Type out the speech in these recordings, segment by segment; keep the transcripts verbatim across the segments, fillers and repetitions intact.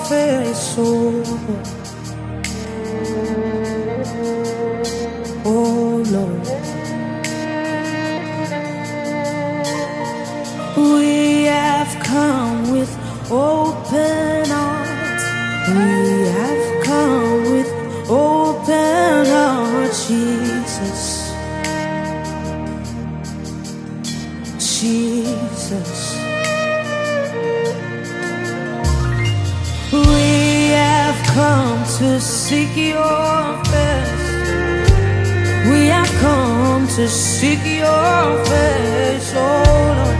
face, oh, oh Lord. We have come with open hearts. We have come with open hearts, Jesus. Jesus. We have come to seek your face. We have come to seek your face, oh Lord.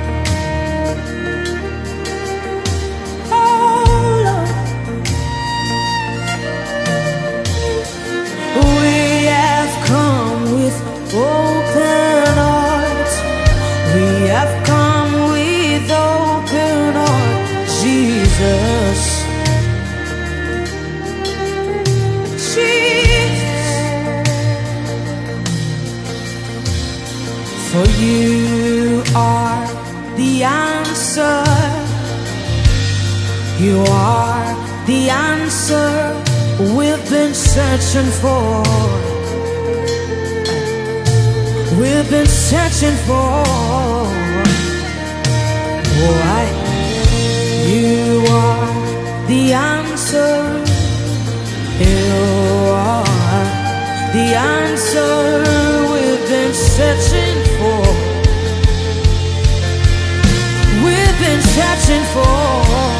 Open hearts, we have come with open hearts, Jesus. Jesus. For you are the answer. You are the answer we've been searching for. We've been searching for. Why? You are the answer. You are the answer we've been searching for. We've been searching for.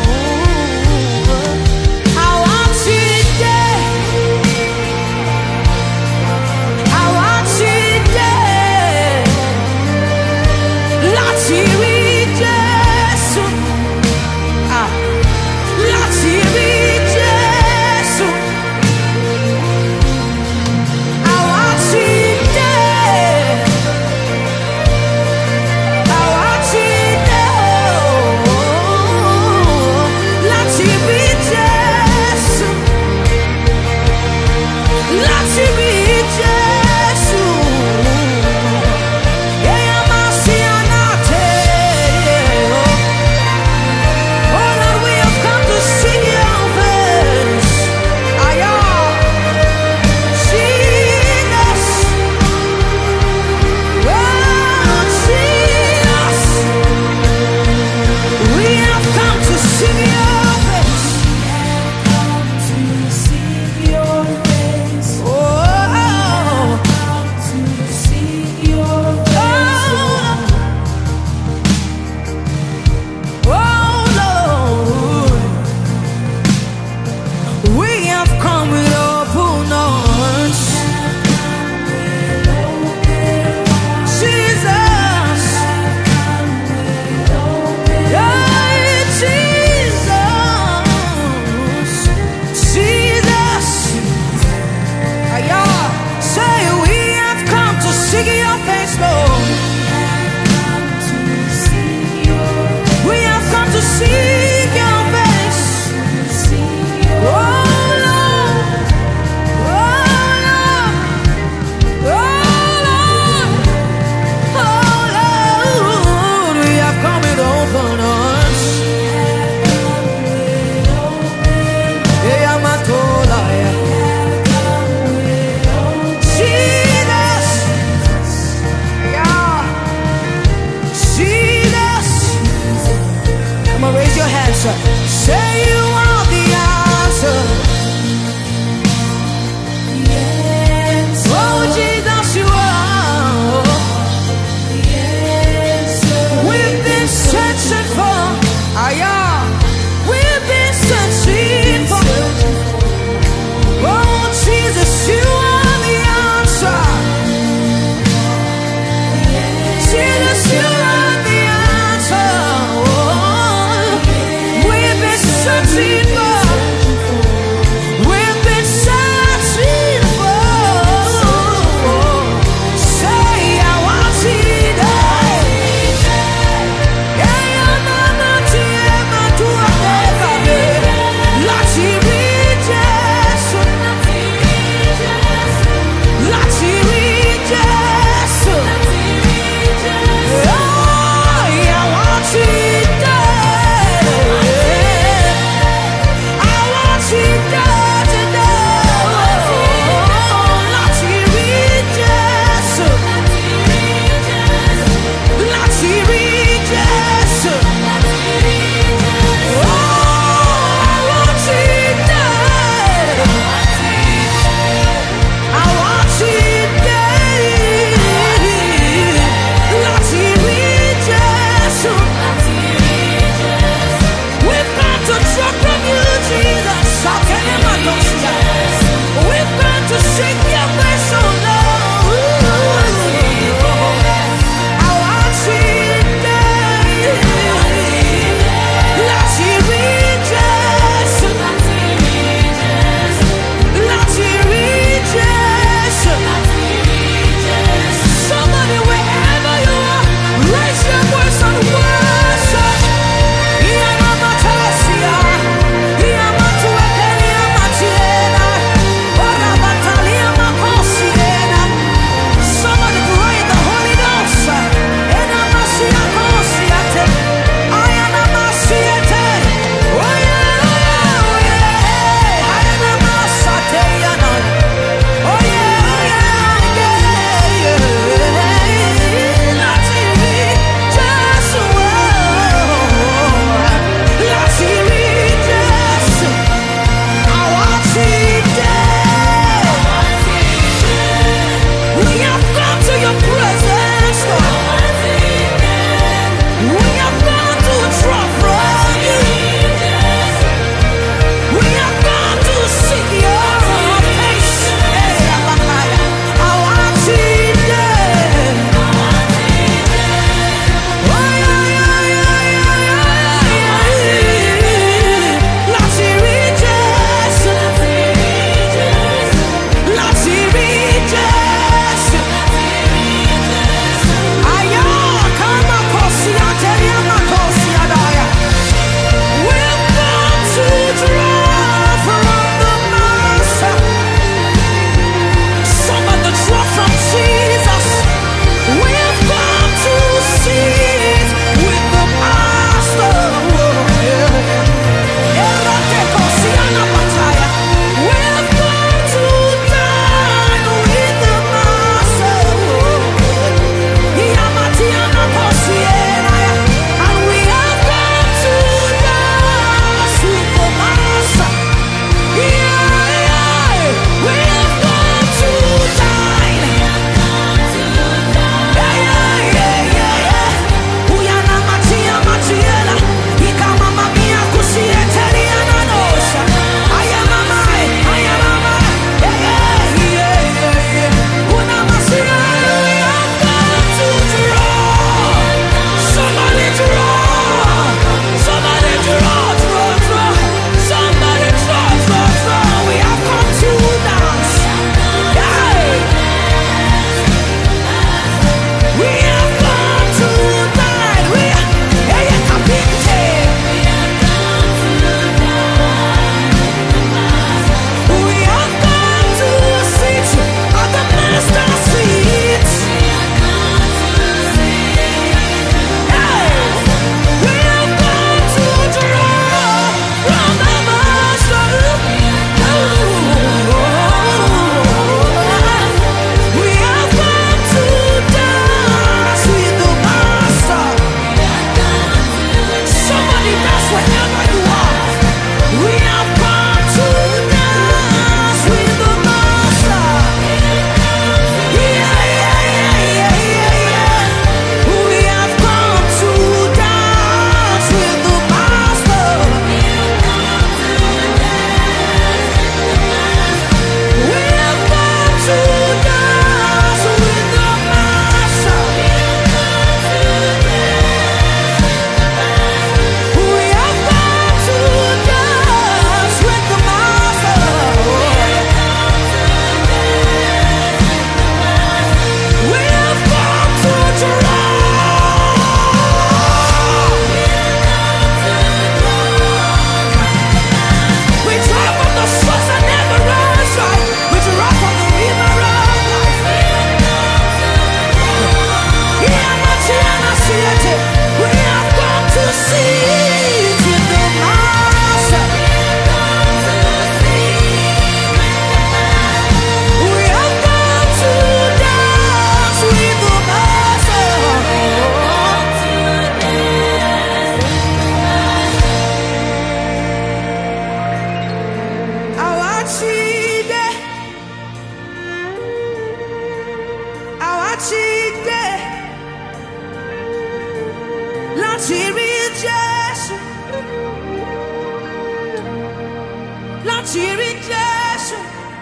láti rí Jésù.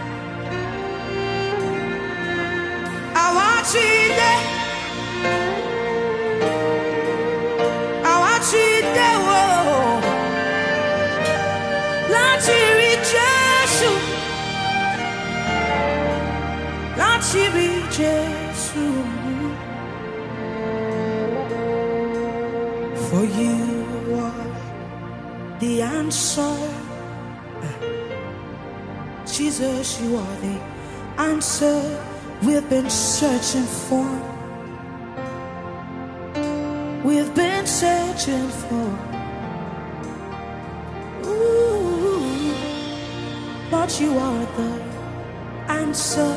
Àwa ti dé, àwa ti dé wò láti rí Jésù, láti rí Jésù. For you are the answer. Jesus, you are the answer we've been searching for. We've been searching for. Ooh, Lord, you are the answer.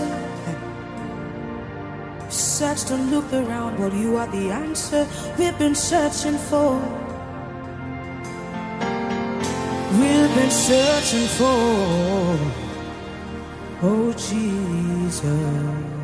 Searched and looked around, but you are the answer we've been searching for. We've been searching for. Oh, Jesus.